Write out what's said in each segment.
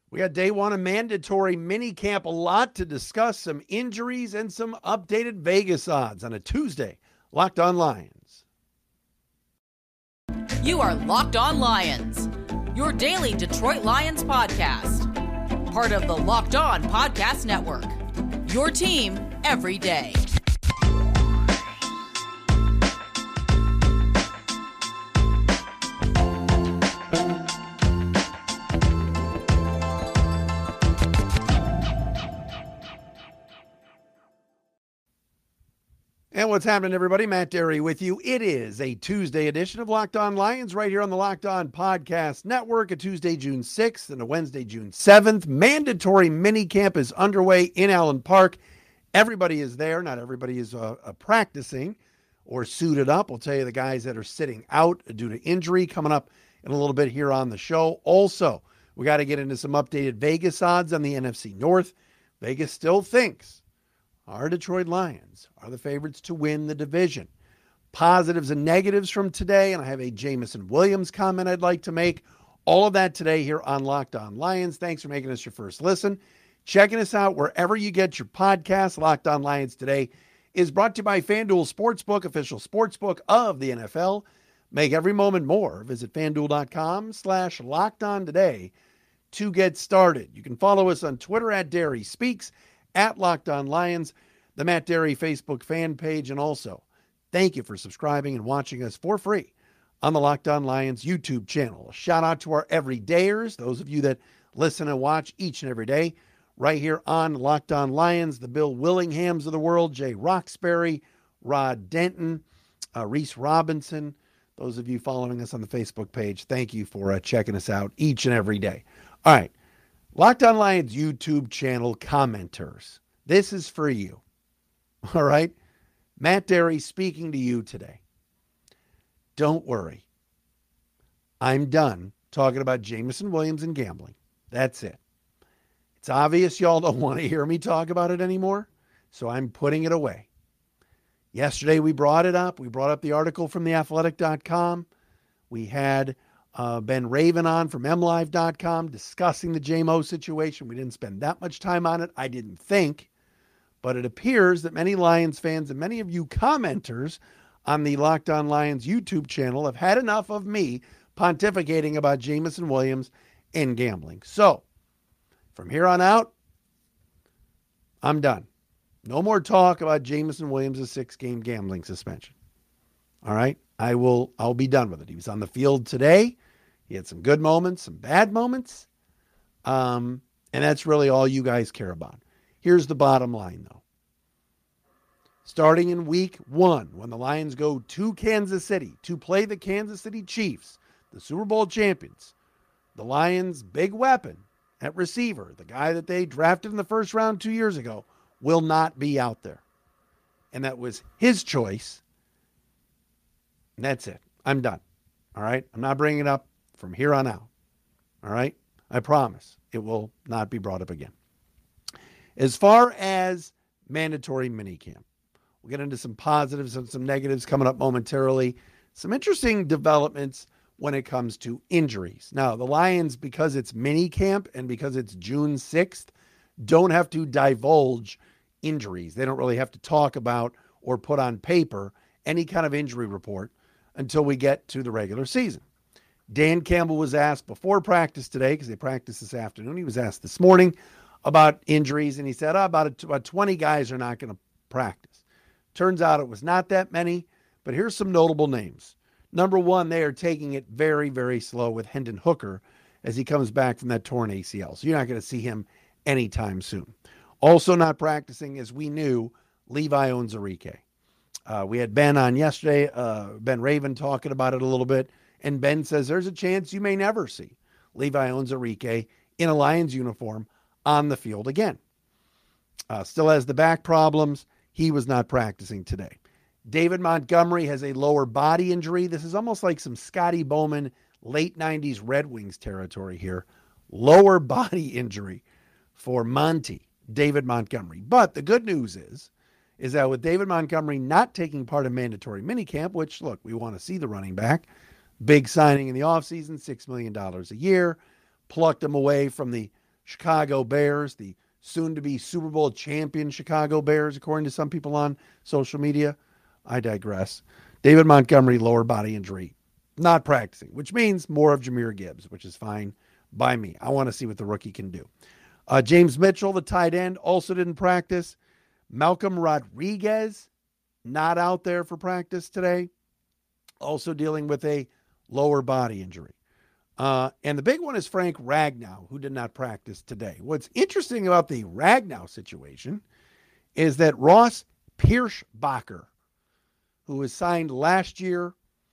We got day one of mandatory mini camp, a lot to discuss, some injuries and some updated Vegas odds on a Tuesday. Locked On Lions. You are Locked On Lions, your daily Detroit Lions podcast. Part of the Locked On Podcast Network, your team every day. And what's happening, everybody? Matt Derry with you. It is a Tuesday edition of Locked On Lions right here on the Locked On Podcast Network, a Tuesday, June 6th and a Wednesday, June 7th. Mandatory mini camp is underway in Allen Park. Everybody is there. Not everybody is practicing or suited up. We'll tell you the guys that are sitting out due to injury coming up in a little bit here on the show. Also, we got to get into some updated Vegas odds on the NFC North. Vegas still thinks our Detroit Lions are the favorites to win the division. Positives and negatives from today, and I have a Jameson Williams comment I'd like to make. All of that today here on Locked On Lions. Thanks for making us your first listen. Checking us out wherever you get your podcast. Locked On Lions today is brought to you by FanDuel Sportsbook, official sportsbook of the NFL. Make every moment more. Visit FanDuel.com/LockedOn today to get started. You can follow us on Twitter at Derry Speaks, at Locked On Lions, the Matt Derry Facebook fan page, and also thank you for subscribing and watching us for free on the Locked On Lions YouTube channel. A shout out to our everydayers, those of you that listen and watch each and every day, right here on Locked On Lions, the Bill Willinghams of the world, Jay Roxbury, Rod Denton, Reese Robinson, those of you following us on the Facebook page, thank you for checking us out each and every day. All right. Locked On Lions YouTube channel commenters, this is for you. All right? Matt Derry speaking to you today. Don't worry. I'm done talking about Jameson Williams and gambling. That's it. It's obvious y'all don't want to hear me talk about it anymore, so I'm putting it away. Yesterday we brought it up. We brought up the article from theathletic.com. We had Ben Raven on from MLive.com discussing the JMO situation. We didn't spend that much time on it, I didn't think. But it appears that many Lions fans and many of you commenters on the Locked On Lions YouTube channel have had enough of me pontificating about Jameson Williams and gambling. So, from here on out, I'm done. No more talk about Jameson Williams' 6-game gambling suspension. All right? I'll be done with it. He was on the field today. He had some good moments, some bad moments. And that's really all you guys care about. Here's the bottom line, though. Starting in week 1, when the Lions go to Kansas City to play the Kansas City Chiefs, the Super Bowl champions, the Lions' big weapon at receiver, the guy that they drafted in the first round 2 years ago, will not be out there. And that was his choice. And that's it. I'm done. All right? I'm not bringing it up from here on out. All right? I promise it will not be brought up again. As far as mandatory minicamp, we'll get into some positives and some negatives coming up momentarily. Some interesting developments when it comes to injuries. Now, the Lions, because it's minicamp and because it's June 6th, don't have to divulge injuries. They don't really have to talk about or put on paper any kind of injury report until we get to the regular season. Dan Campbell was asked before practice today, because they practiced this afternoon. He was asked this morning about injuries, and he said about 20 guys are not going to practice. Turns out it was not that many, but here's some notable names. Number one, they are taking it very, very slow with Hendon Hooker as he comes back from that torn ACL. So you're not going to see him anytime soon. Also not practicing, as we knew, Levi Onwuzurike. We had Ben on yesterday, Ben Raven talking about it a little bit, and Ben says there's a chance you may never see Levi Onwuzurike in a Lions uniform on the field again. Still has the back problems. He was not practicing today. David Montgomery has a lower body injury. This is almost like some Scotty Bowman late 90s Red Wings territory here. Lower body injury for David Montgomery. But the good news is that with David Montgomery not taking part in mandatory minicamp, which, look, we want to see the running back, big signing in the offseason, $6 million a year, plucked him away from the Chicago Bears, the soon-to-be Super Bowl champion Chicago Bears, according to some people on social media. I digress. David Montgomery, lower body injury, not practicing, which means more of Jahmyr Gibbs, which is fine by me. I want to see what the rookie can do. James Mitchell, the tight end, also didn't practice. Malcolm Rodriguez, not out there for practice today, also dealing with a lower body injury. And the big one is Frank Ragnow, who did not practice today. What's interesting about the Ragnow situation is that Ross Pierschbacher, who was signed last year,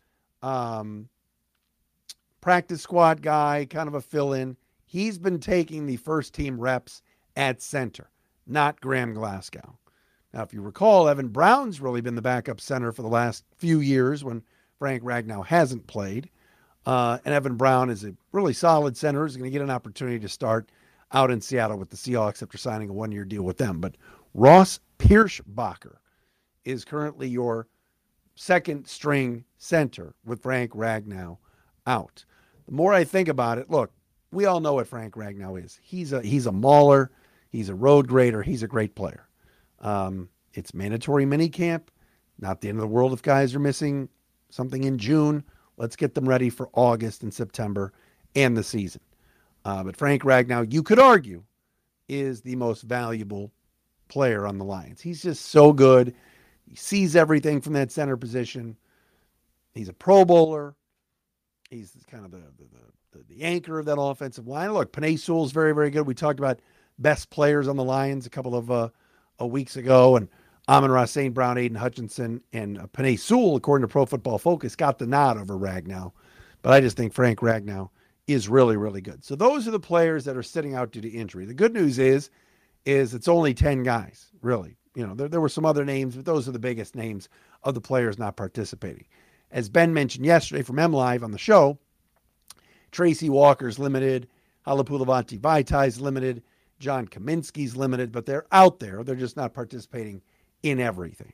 practice squad guy, kind of a fill-in, he's been taking the first-team reps at center, not Graham Glasgow. Now, if you recall, Evan Brown's really been the backup center for the last few years when Frank Ragnow hasn't played. And Evan Brown is a really solid center. He's going to get an opportunity to start out in Seattle with the Seahawks after signing a one-year deal with them. But Ross Pierschbacher is currently your second-string center with Frank Ragnow out. The more I think about it, look, we all know what Frank Ragnow is. He's a mauler. He's a road grader. He's a great player. It's mandatory minicamp. Not the end of the world if guys are missing something in June. Let's get them ready for August and September and the season. But Frank Ragnow, you could argue, is the most valuable player on the Lions. He's just so good. He sees everything from that center position. He's a Pro Bowler. He's kind of the anchor of that offensive line. Look, Penei Sewell's very, very good. We talked about best players on the Lions a couple of weeks ago, and Amon-Ra St. Brown, Aiden Hutchinson, and Penei Sewell, according to Pro Football Focus, got the nod over Ragnow. But I just think Frank Ragnow is really, really good. So those are the players that are sitting out due to injury. The good news is it's only 10 guys, really. You know, there were some other names, but those are the biggest names of the players not participating. As Ben mentioned yesterday from MLive on the show, Tracy Walker's limited, Halapoulivaati Vaitai's limited, John Kaminsky's limited, but they're out there. They're just not participating in everything.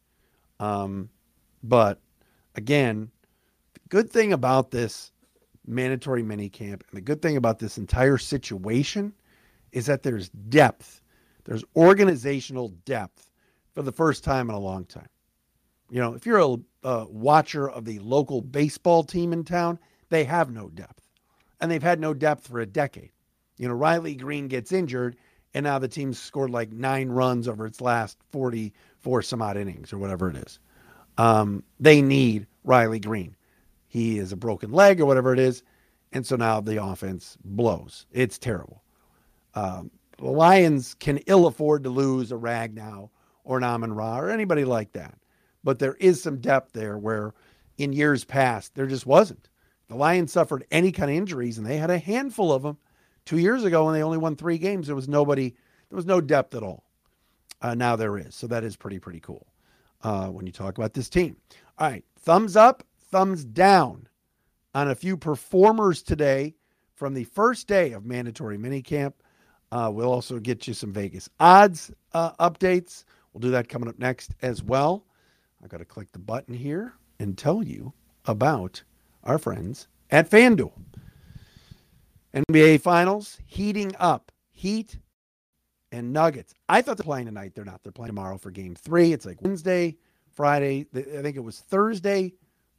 But again, the good thing about this mandatory minicamp and the good thing about this entire situation is that there's depth. There's organizational depth for the first time in a long time. You know, if you're a watcher of the local baseball team in town, they have no depth. And they've had no depth for a decade. You know, Riley Green gets injured, and now the team's scored like 9 runs over its last 44 some odd innings or whatever it is. They need Riley Green. He is a broken leg or whatever it is, and so now the offense blows. It's terrible. The Lions can ill afford to lose a Ragnow or an Amon-Ra or anybody like that. But there is some depth there where in years past there just wasn't. The Lions suffered any kind of injuries, and they had a handful of them 2 years ago when they only won 3 games. There was no depth at all. Now there is. So that is pretty cool when you talk about this team. All right, thumbs up, thumbs down on a few performers today from the first day of mandatory minicamp. We'll also get you some Vegas odds updates. We'll do that coming up next as well. I've got to click the button here and tell you about our friends at FanDuel. NBA Finals heating up. Heat and Nuggets. I thought they're playing tonight. They're not. They're playing tomorrow for Game 3. It's like Wednesday, Friday. I think it was Thursday,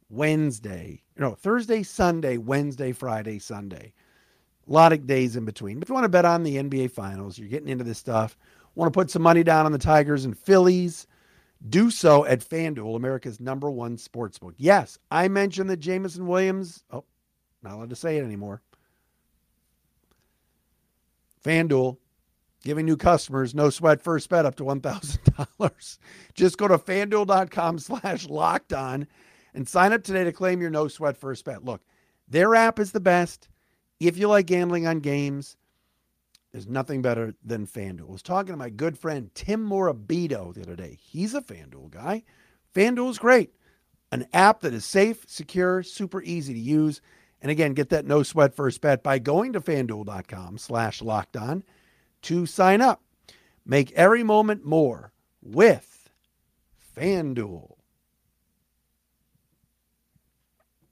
Sunday, Wednesday, Friday, Sunday. A lot of days in between. If you want to bet on the NBA Finals, you're getting into this stuff, want to put some money down on the Tigers and Phillies, do so at FanDuel, America's #1 sportsbook. Yes, I mentioned that Jameson Williams, not allowed to say it anymore. FanDuel, giving new customers no sweat first bet up to $1,000. Just go to FanDuel.com/lockedon and sign up today to claim your no sweat first bet. Look, their app is the best. If you like gambling on games, there's nothing better than FanDuel. I was talking to my good friend Tim Morabito the other day. He's a FanDuel guy. FanDuel is great. An app that is safe, secure, super easy to use. And again, get that no sweat first bet by going to FanDuel.com/lockedon to sign up. Make every moment more with FanDuel.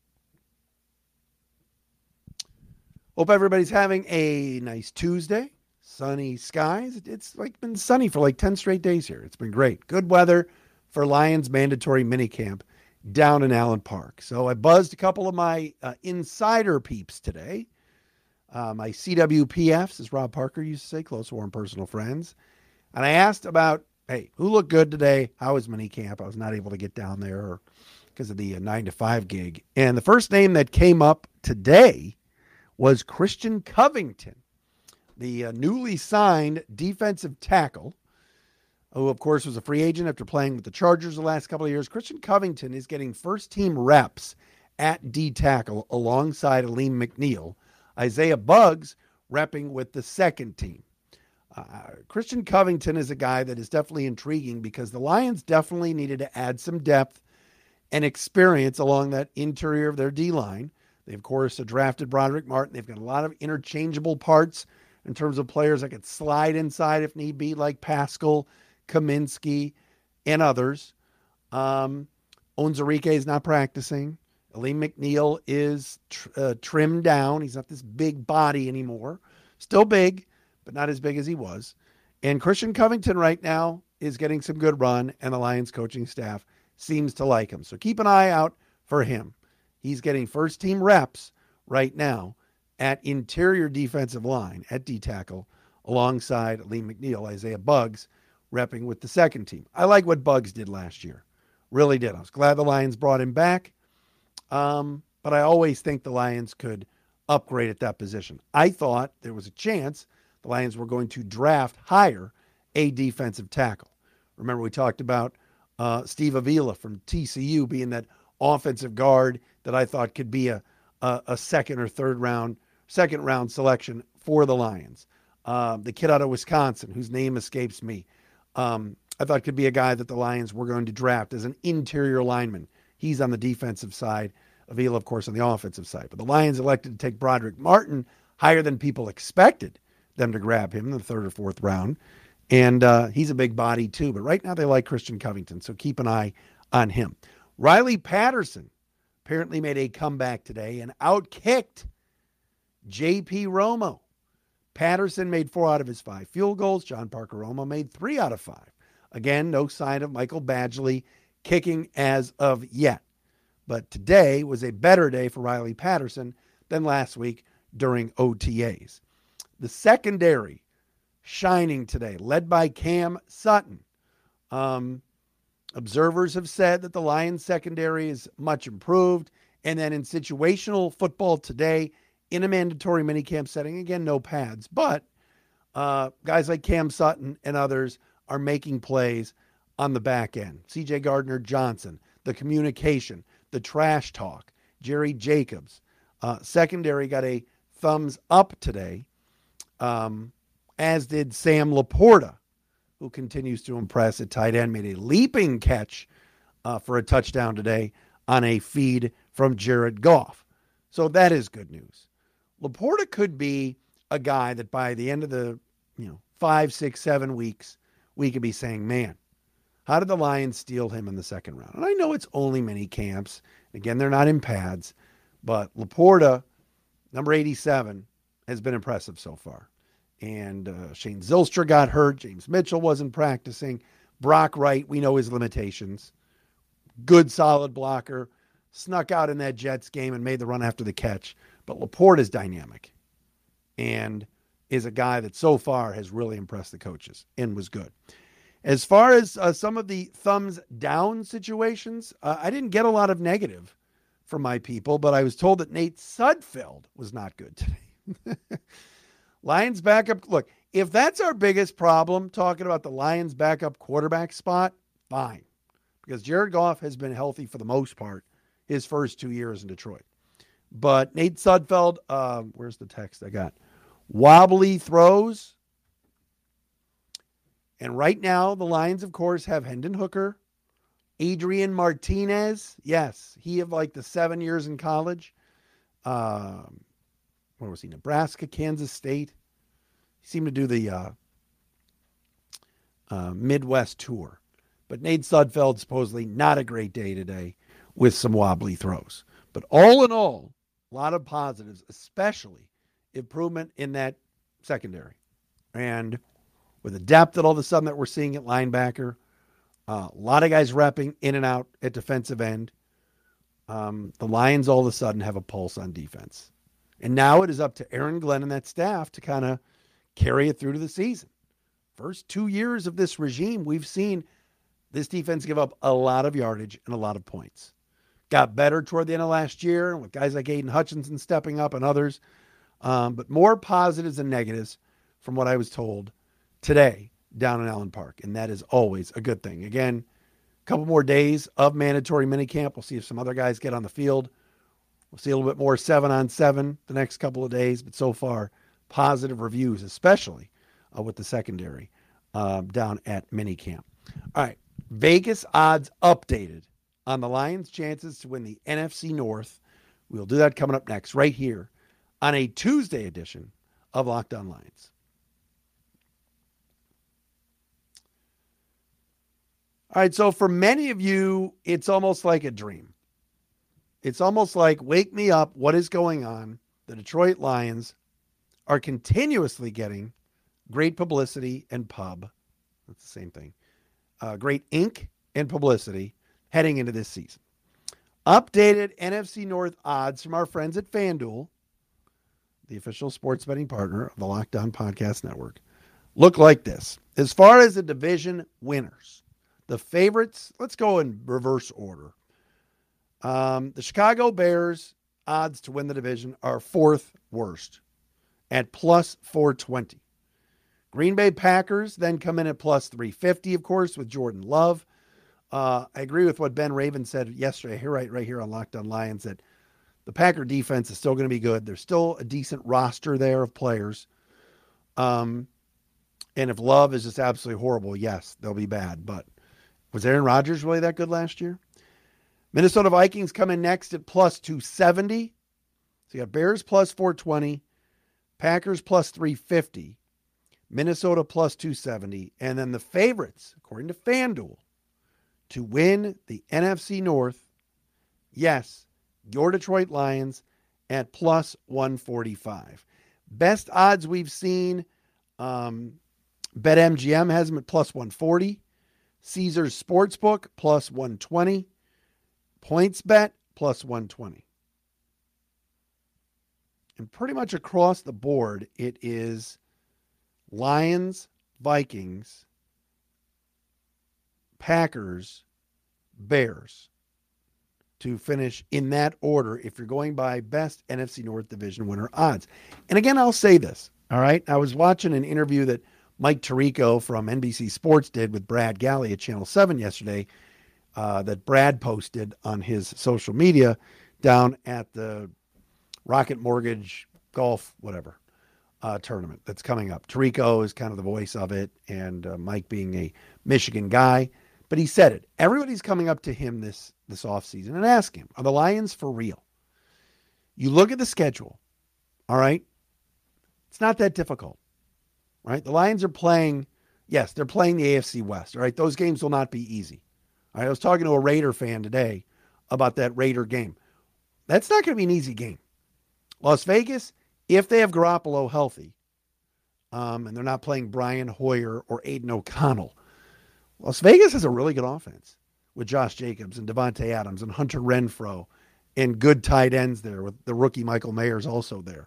Hope everybody's having a nice Tuesday. sunny skies. It's like been sunny for like 10 straight days here. It's been great. Good weather for Lions mandatory minicamp down in Allen Park. So I buzzed a couple of my insider peeps today. My CWPFs, as Rob Parker used to say, close, warm, personal friends. And I asked about, hey, who looked good today? How was minicamp? I was not able to get down there because of the 9 to 5 gig. And the first name that came up today was Christian Covington, the newly signed defensive tackle, who, of course, was a free agent after playing with the Chargers the last couple of years. Christian Covington is getting first-team reps at D-tackle alongside Aleem McNeil. Isaiah Buggs repping with the second team. Christian Covington is a guy that is definitely intriguing because the Lions definitely needed to add some depth and experience along that interior of their D-line. They, of course, drafted Broderick Martin. They've got a lot of interchangeable parts in terms of players that could slide inside if need be, like Pascal, Kaminsky, and others. Onwuzurike is not practicing. Aleem McNeil is trimmed down. He's not this big body anymore. Still big, but not as big as he was. And Christian Covington right now is getting some good run, and the Lions coaching staff seems to like him. So keep an eye out for him. He's getting first-team reps right now at interior defensive line, at D-tackle, alongside Aleem McNeil. Isaiah Buggs repping with the second team. I like what Buggs did last year. Really did. I was glad the Lions brought him back. But I always think the Lions could upgrade at that position. I thought there was a chance the Lions were going to draft higher a defensive tackle. Remember, we talked about Steve Avila from TCU being that offensive guard that I thought could be a second round selection for the Lions. The kid out of Wisconsin, whose name escapes me, I thought could be a guy that the Lions were going to draft as an interior lineman. He's on the defensive side. Avila, of course, on the offensive side. But the Lions elected to take Broderick Martin higher than people expected them to grab him in the third or fourth round. And he's a big body too. But right now they like Christian Covington, so keep an eye on him. Riley Patterson apparently made a comeback today and outkicked J.P. Romo. Patterson made 4 out of his 5 field goals. John Parker Romo made 3 out of 5. Again, no sign of Michael Badgley kicking as of yet. But today was a better day for Riley Patterson than last week during OTAs. The secondary shining today, led by Cam Sutton. Observers have said that the Lions secondary is much improved. And then in situational football today, in a mandatory minicamp setting, again, no pads, but guys like Cam Sutton and others are making plays on the back end. C.J. Gardner-Johnson, the communication, the trash talk, Jerry Jacobs. Secondary got a thumbs up today, as did Sam Laporta, who continues to impress at tight end, made a leaping catch for a touchdown today on a feed from Jared Goff. So that is good news. Laporta could be a guy that by the end of the 5, 6, 7 weeks, we could be saying, man, how did the Lions steal him in the second round? And I know it's only mini camps. Again, they're not in pads. But Laporta, number 87, has been impressive so far. And Shane Zylstra got hurt. James Mitchell wasn't practicing. Brock Wright, we know his limitations. Good, solid blocker. Snuck out in that Jets game and made the run after the catch. But Laporta's dynamic and is a guy that so far has really impressed the coaches and was good. As far as some of the thumbs down situations, I didn't get a lot of negative from my people, but I was told that Nate Sudfeld was not good today. Lions backup. Look, if that's our biggest problem, talking about the Lions backup quarterback spot, fine. Because Jared Goff has been healthy for the most part his first 2 years in Detroit. But Nate Sudfeld, where's the text I got? Wobbly throws. And right now, the Lions, of course, have Hendon Hooker, Adrian Martinez. Yes, he of like the 7 years in college. Where was he? Nebraska, Kansas State. He seemed to do the Midwest tour. But Nate Sudfeld, supposedly not a great day today with some wobbly throws. But all in all, a lot of positives, especially improvement in that secondary. And with the depth that all of a sudden that we're seeing at linebacker, a lot of guys repping in and out at defensive end, the Lions all of a sudden have a pulse on defense. And now it is up to Aaron Glenn and that staff to kind of carry it through to the season. First 2 years of this regime, we've seen this defense give up a lot of yardage and a lot of points. Got better toward the end of last year with guys like Aiden Hutchinson stepping up and others. But more positives than negatives from what I was told today down in Allen Park. And that is always a good thing. Again, a couple more days of mandatory minicamp. We'll see if some other guys get on the field. We'll see a little bit more 7-on-7 the next couple of days. But so far, positive reviews, especially with the secondary down at minicamp. All right. Vegas odds updated on the Lions' chances to win the NFC North. We'll do that coming up next right here on a Tuesday edition of Locked On Lions. All right, so for many of you, it's almost like a dream. It's almost like, wake me up, what is going on? The Detroit Lions are continuously getting great publicity and pub. That's the same thing. Great ink and publicity heading into this season. Updated NFC North odds from our friends at FanDuel, the official sports betting partner of the Locked On Podcast Network, look like this. As far as the division winners, the favorites, let's go in reverse order. The Chicago Bears odds to win the division are fourth worst at plus 420. Green Bay Packers then come in at plus 350, of course, with Jordan Love. I agree with what Ben Raven said yesterday, right here on Locked On Lions, that the Packer defense is still going to be good. There's still a decent roster there of players. And if Love is just absolutely horrible, yes, they'll be bad. But was Aaron Rodgers really that good last year? Minnesota Vikings come in next at plus 270. So you got Bears plus 420, Packers plus 350. Minnesota plus 270. And then the favorites, according to FanDuel, to win the NFC North, yes, your Detroit Lions at plus 145. Best odds we've seen, BetMGM has them at plus 140. Caesars Sportsbook plus 120. PointsBet plus 120. And pretty much across the board, it is Lions, Vikings, Packers, Bears to finish in that order if you're going by best NFC North division winner odds. And again, I'll say this, all right? I was watching an interview that Mike Tirico from NBC Sports did with Brad Galley at Channel 7 yesterday that Brad posted on his social media down at the Rocket Mortgage Golf, whatever, tournament that's coming up. Tirico is kind of the voice of it, and Mike being a Michigan guy. But he said it. Everybody's coming up to him this offseason and ask him, are the Lions for real? You look at the schedule, all right? It's not that difficult, right? The Lions are playing, yes, they're playing the AFC West, all right? Those games will not be easy. All right, I was talking to a Raider fan today about that Raider game. That's not going to be an easy game. Las Vegas, if they have Garoppolo healthy, and they're not playing Brian Hoyer or Aiden O'Connell, Las Vegas has a really good offense with Josh Jacobs and Devontae Adams and Hunter Renfrow and good tight ends there with the rookie Michael Mayers also there.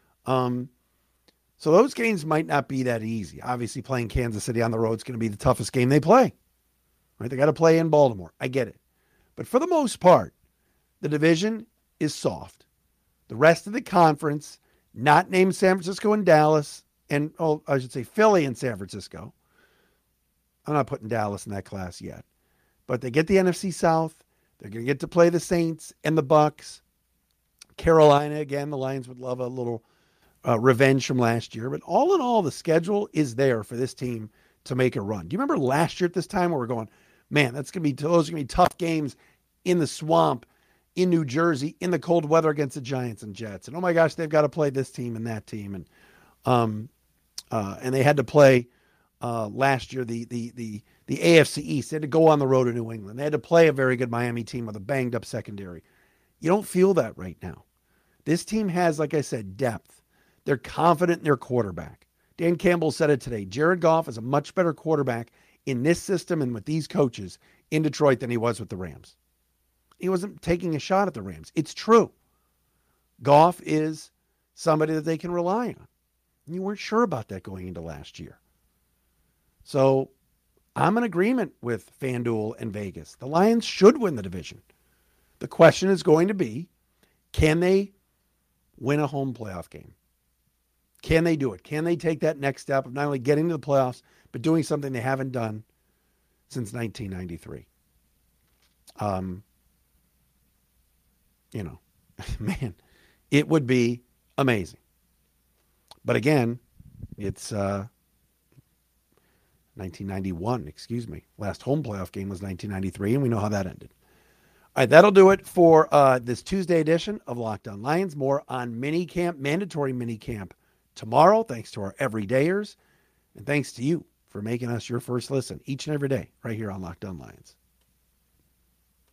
So those games might not be that easy. Obviously, playing Kansas City on the road is going to be the toughest game they play. Right? They got to play in Baltimore. I get it. But for the most part, the division is soft. The rest of the conference, not named San Francisco and Dallas, and I should say Philly and San Francisco. I'm not putting Dallas in that class yet. But they get the NFC South. They're going to get to play the Saints and the Bucks. Carolina, again, the Lions would love a little revenge from last year. But all in all, the schedule is there for this team to make a run. Do you remember last year at this time where we're going, man, those are going to be tough games in the swamp, in New Jersey, in the cold weather against the Giants and Jets. And oh my gosh, they've got to play this team and that team. And they had to play last year the AFC East. They had to go on the road to New England. They had to play a very good Miami team with a banged up secondary. You don't feel that right now. This team has, like I said, depth. They're confident in their quarterback. Dan Campbell said it today. Jared Goff is a much better quarterback in this system and with these coaches in Detroit than he was with the Rams. He wasn't taking a shot at the Rams. It's true. Goff is somebody that they can rely on. And you weren't sure about that going into last year. So I'm in agreement with FanDuel and Vegas. The Lions should win the division. The question is going to be, can they win a home playoff game? Can they do it? Can they take that next step of not only getting to the playoffs, but doing something they haven't done since 1993? Man, it would be amazing. But again, it's 1991, Last home playoff game was 1993, and we know how that ended. All right, that'll do it for this Tuesday edition of Locked On Lions. More on minicamp, mandatory minicamp tomorrow, thanks to our everydayers. And thanks to you for making us your first listen each and every day right here on Locked On Lions.